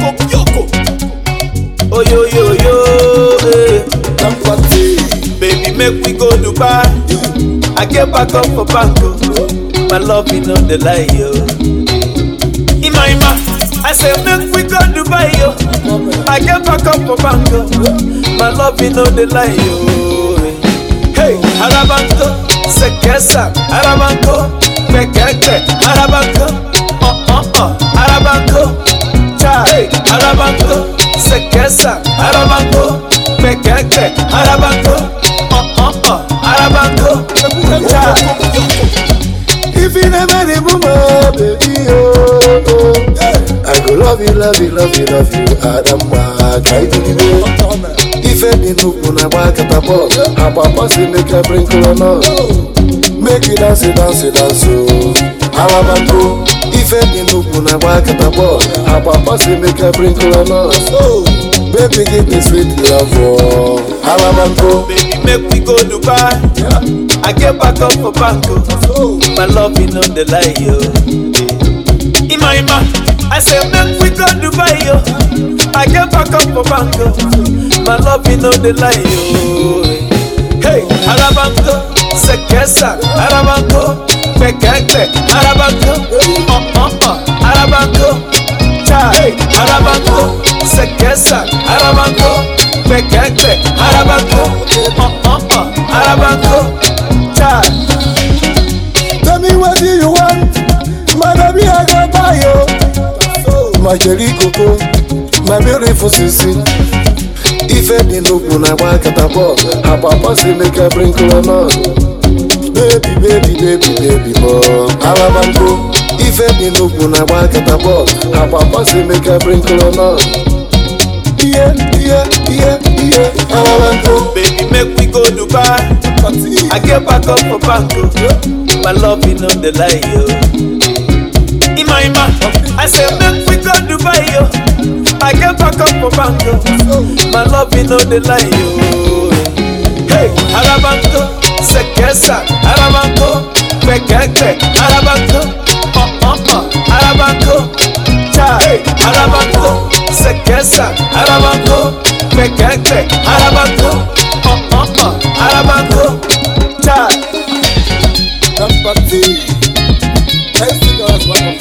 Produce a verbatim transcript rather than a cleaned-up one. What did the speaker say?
Yoko. Oh yo yo yo, eh. Baby, make we go Dubai. I get back up for Banco. My love, you know the lie, yo. Ima ima, I say make we go Dubai, yo. I get back up for Banco. My love, you know the lie, yo. Hey, Arabanco, Sekesa, Arabanco, Pekeke, Arabanco, uh uh uh, Arabanco, Chai, Arabanco, Sekesa, Arabanco, Pekeke, Arabanco, uh uh uh, Arabanco, Chai. If you never remove my baby, oh, oh, I go love you, love you, love you, love you, Adama, try to give you. If any look when I walk at the ball, I'm a pussy make a bring on us. Make it dance, dance, dance, oh, Alabanco. If any look when I walk at the ball, I'm a pussy make a bring on us. Oh, baby, give me sweet love, oh, Alabanco. Baby, make we go Dubai. I get back up for Banco. My love, you know the lie, yo. Ima ima, I say make we go Dubai, yo. I get back up for Banco. My love, you know the lie, yo. Hey, Arabanco, Sekesa, Arabanco, Pekeke, Arabanco, uh uh uh, Arabanco, Chai, Arabanco, Sekesa, Arabanco, Pekeke, Arabanco, uh uh uh, Arabanco, Chai. Tell me what do you want, my baby, I go buy you. My jelly coco, my beautiful sissy. If any look when I walk at the ball, I papa say make a bring on us. Baby, baby, baby, baby, boy, Alabanco. If any look when I walk at the ball, I papa say make a bring on us. Yeah, yeah, yeah, yeah, Alabanco. Baby, make we go Dubai. I get back up for Banco. My love, you know the lie, yo. Ima ima, I say make we go Dubai, yo. I get back up for Banco. My love, you know the lie, yo. Hey, Arabanco, Sekesa, Arabanco, Pekeke, Arabanco, uh uh uh, Arabanco, Chai, Arabanco, Sekesa, Arabanco, Pekeke, Arabanco, uh uh uh, Arabanco, Chai. That's what tea. Let's take us one of